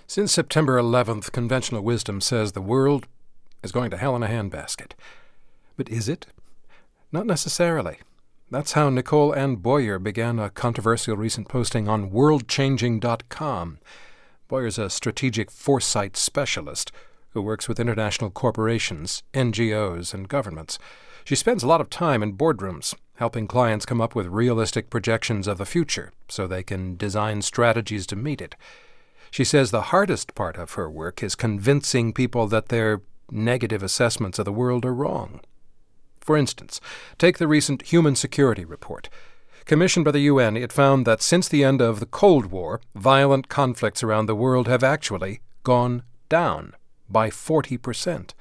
Since September 11th, conventional wisdom says the world is going to hell in a handbasket. But is it? Not necessarily. That's how Nicole Ann Boyer began a controversial recent posting on worldchanging.com. Boyer's a strategic foresight specialist who works with international corporations, NGOs, and governments. She spends a lot of time in boardrooms, helping clients come up with realistic projections of the future so they can design strategies to meet it. She says the hardest part of her work is convincing people that their negative assessments of the world are wrong. For instance, take the recent Human Security Report. Commissioned by the UN, it found that since the end of the Cold War, violent conflicts around the world have actually gone down by 40%.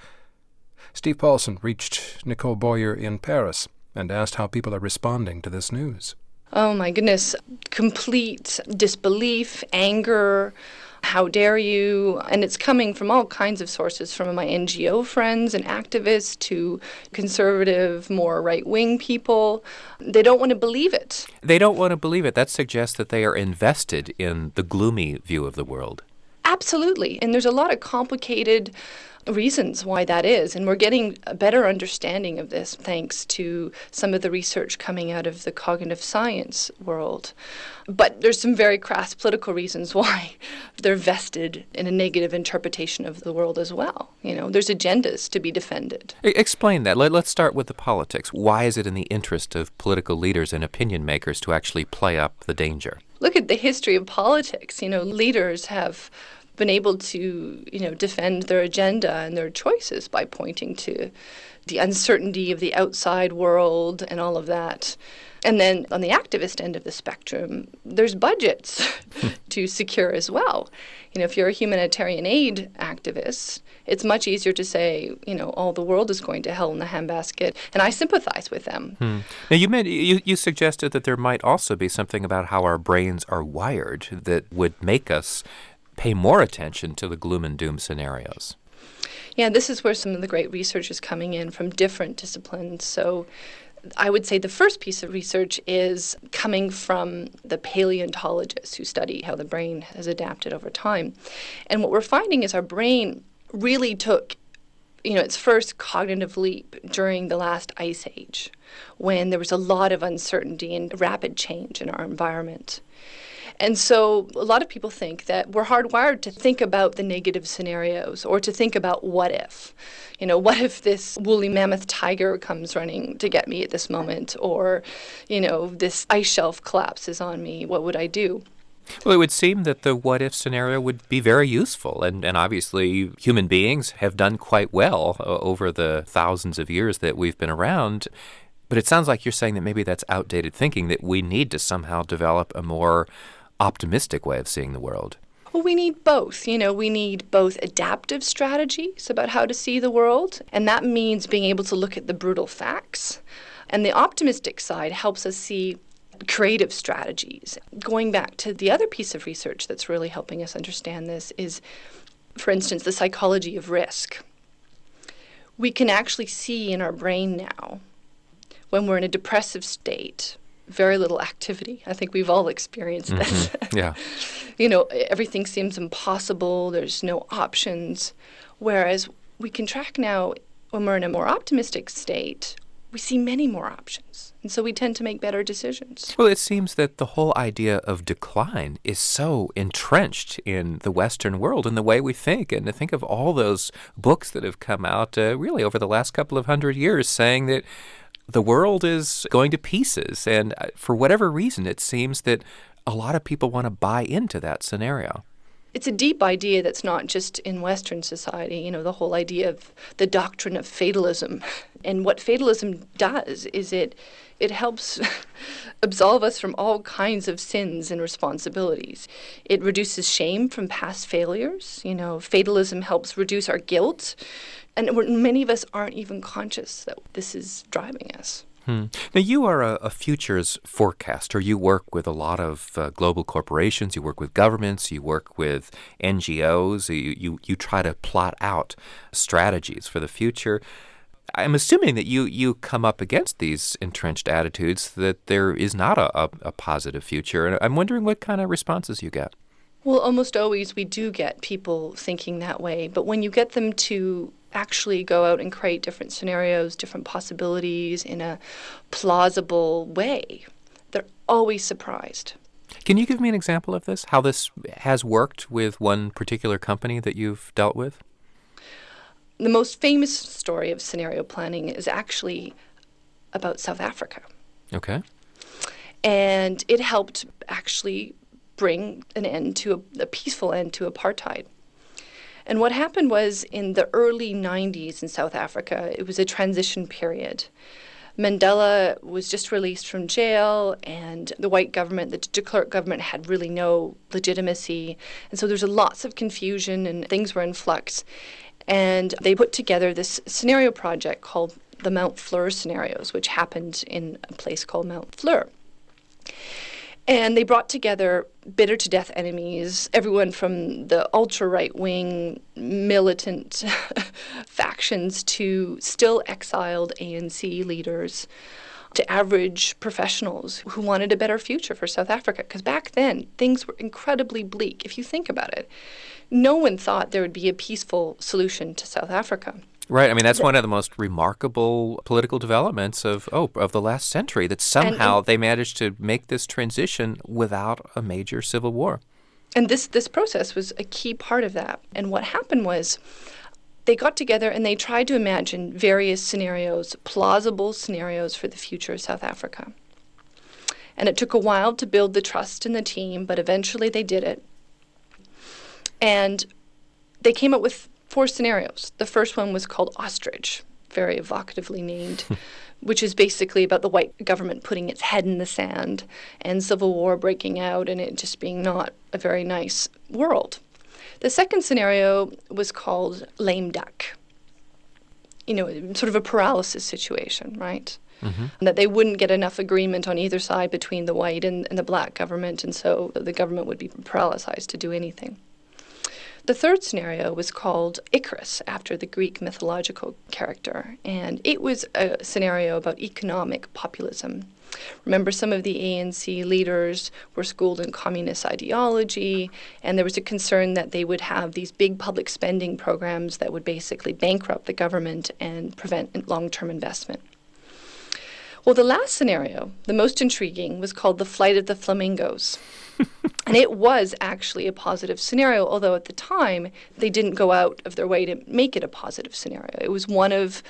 Steve Paulson reached Nicole Boyer in Paris and asked how people are responding to this news. Oh my goodness, complete disbelief, anger, how dare you? And it's coming from all kinds of sources, from my NGO friends and activists to conservative, more right-wing people. They don't want to believe it. They don't want to believe it. That suggests that they are invested in the gloomy view of the world. Absolutely. And there's a lot of complicated reasons why that is. And we're getting a better understanding of this thanks to some of the research coming out of the cognitive science world. But there's some very crass political reasons why they're vested in a negative interpretation of the world as well. You know, there's agendas to be defended. Explain that. Let's start with the politics. Why is it in the interest of political leaders and opinion makers to actually play up the danger? Look at the history of politics. You know, leaders have been able to, defend their agenda and their choices by pointing to the uncertainty of the outside world and all of that. And then on the activist end of the spectrum, there's budgets to secure as well. You know, if you're a humanitarian aid activist, it's much easier to say, all the world is going to hell in the handbasket, and I sympathize with them. Now, you suggested that there might also be something about how our brains are wired that would make us pay more attention to the gloom and doom scenarios. Yeah, this is where some of the great research is coming in from different disciplines. So I would say the first piece of research is coming from the paleontologists who study how the brain has adapted over time. And what we're finding is our brain really took its first cognitive leap during the last ice age, when there was a lot of uncertainty and rapid change in our environment. And so a lot of people think that we're hardwired to think about the negative scenarios or to think about what if. What if this woolly mammoth tiger comes running to get me at this moment? Or, this ice shelf collapses on me. What would I do? Well, it would seem that the what-if scenario would be very useful, and obviously human beings have done quite well over the thousands of years that we've been around. But it sounds like you're saying that maybe that's outdated thinking, that we need to somehow develop a more optimistic way of seeing the world. Well, we need both. We need both adaptive strategies about how to see the world, and that means being able to look at the brutal facts. And the optimistic side helps us see creative strategies. Going back to the other piece of research that's really helping us understand this is, for instance, the psychology of risk. We can actually see in our brain now, when we're in a depressive state, very little activity. I think we've all experienced this. Mm-hmm. Yeah. Everything seems impossible. There's no options. Whereas we can track now, when we're in a more optimistic state, we see many more options. And so we tend to make better decisions. Well, it seems that the whole idea of decline is so entrenched in the Western world and the way we think. And to think of all those books that have come out really over the last couple of hundred years saying that the world is going to pieces. And for whatever reason, it seems that a lot of people want to buy into that scenario. It's a deep idea that's not just in Western society, the whole idea of the doctrine of fatalism. And what fatalism does is it helps absolve us from all kinds of sins and responsibilities. It reduces shame from past failures. Fatalism helps reduce our guilt. And many of us aren't even conscious that this is driving us. Now, you are a futures forecaster. You work with a lot of global corporations. You work with governments. You work with NGOs. You try to plot out strategies for the future. I'm assuming that you come up against these entrenched attitudes that there is not a positive future. And I'm wondering what kind of responses you get. Well, almost always we do get people thinking that way, but when you get them to actually go out and create different scenarios, different possibilities in a plausible way, they're always surprised. Can you give me an example of this, how this has worked with one particular company that you've dealt with? The most famous story of scenario planning is actually about South Africa. Okay. And it helped actually bring an end to a peaceful end to apartheid. And what happened was in the early 90s in South Africa, it was a transition period. Mandela was just released from jail, and the white government, the de Klerk government, had really no legitimacy. And so there was lots of confusion and things were in flux. And they put together this scenario project called the Mount Fleur scenarios, which happened in a place called Mount Fleur. And they brought together bitter-to-death enemies, everyone from the ultra-right-wing militant factions to still exiled ANC leaders, to average professionals who wanted a better future for South Africa. Because back then, things were incredibly bleak. If you think about it, no one thought there would be a peaceful solution to South Africa. Right. I mean, that's one of the most remarkable political developments of the last century, that somehow they managed to make this transition without a major civil war. And this process was a key part of that. And what happened was they got together and they tried to imagine various scenarios, plausible scenarios for the future of South Africa. And it took a while to build the trust in the team, but eventually they did it. And they came up with 4 scenarios. The first one was called Ostrich, very evocatively named, which is basically about the white government putting its head in the sand and civil war breaking out and it just being not a very nice world. The second scenario was called Lame Duck. You know, sort of a paralysis situation, right? Mm-hmm. That they wouldn't get enough agreement on either side between the white and the black government, and so the government would be paralyzed to do anything. The third scenario was called Icarus, after the Greek mythological character, and it was a scenario about economic populism. Remember, some of the ANC leaders were schooled in communist ideology, and there was a concern that they would have these big public spending programs that would basically bankrupt the government and prevent long-term investment. Well, the last scenario, the most intriguing, was called the Flight of the Flamingos. And it was actually a positive scenario, although at the time they didn't go out of their way to make it a positive scenario. It was one of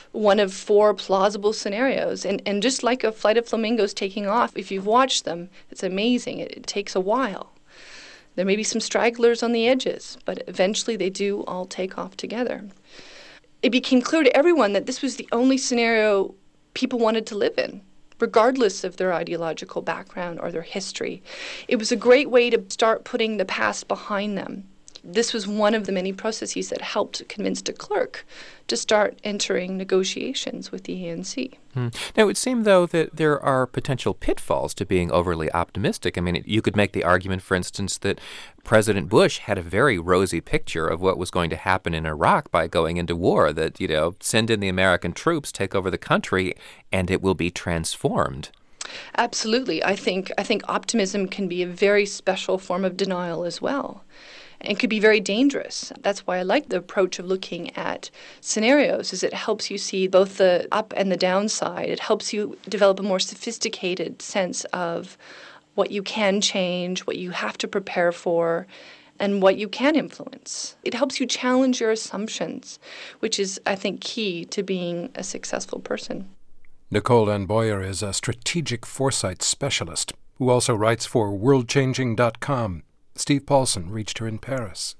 4 plausible scenarios. And just like a flight of flamingos taking off, if you've watched them, it's amazing. It takes a while. There may be some stragglers on the edges, but eventually they do all take off together. It became clear to everyone that this was the only scenario people wanted to live in, regardless of their ideological background or their history. It was a great way to start putting the past behind them. This was one of the many processes that helped convince de Klerk to start entering negotiations with the ANC. Now, it would seem, though, that there are potential pitfalls to being overly optimistic. I mean, you could make the argument, for instance, that President Bush had a very rosy picture of what was going to happen in Iraq by going into war, that, send in the American troops, take over the country, and it will be transformed. Absolutely. I think optimism can be a very special form of denial as well, and could be very dangerous. That's why I like the approach of looking at scenarios, is it helps you see both the up and the downside. It helps you develop a more sophisticated sense of what you can change, what you have to prepare for, and what you can influence. It helps you challenge your assumptions, which is, I think, key to being a successful person. Nicole Ann Boyer is a strategic foresight specialist who also writes for worldchanging.com. Steve Paulson reached her in Paris.